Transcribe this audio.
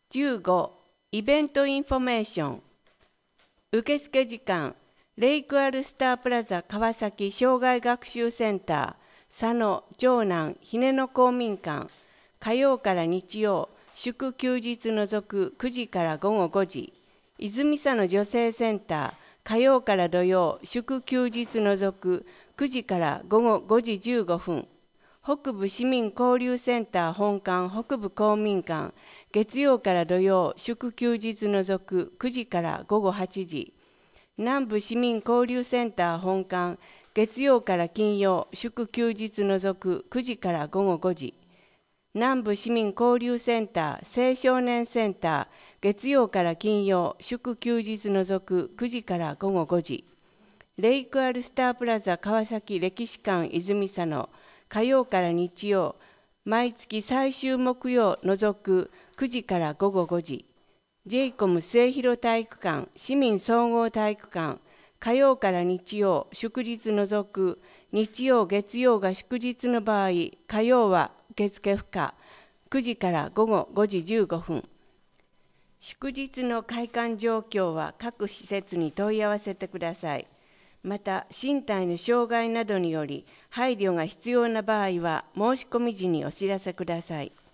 15、イベントインフォメーション。受付時間、レイクアルスタープラザ川崎障害学習センター、佐野、城南、ひねの公民館、火曜から日曜、祝休日除く9時から午後5時、泉佐野女性センター、火曜から土曜、祝休日除く9時から午後5時15分、北部市民交流センター本館北部公民館、月曜から土曜、祝休日除く9時から午後8時、南部市民交流センター本館、月曜から金曜、祝休日除く9時から午後5時、南部市民交流センター青少年センター、月曜から金曜、祝休日除く9時から午後5時、レイクアルスタープラザ川崎歴史館泉佐野、火曜から日曜、毎月最終木曜除く9時から午後5時、ジェイコム末広体育館市民総合体育館、火曜から日曜、祝日除く、日曜、月曜が祝日の場合、火曜は受付不可、9時から午後5時15分。祝日の開館状況は各施設に問い合わせてください。また、身体の障害などにより配慮が必要な場合は、申し込み時にお知らせください。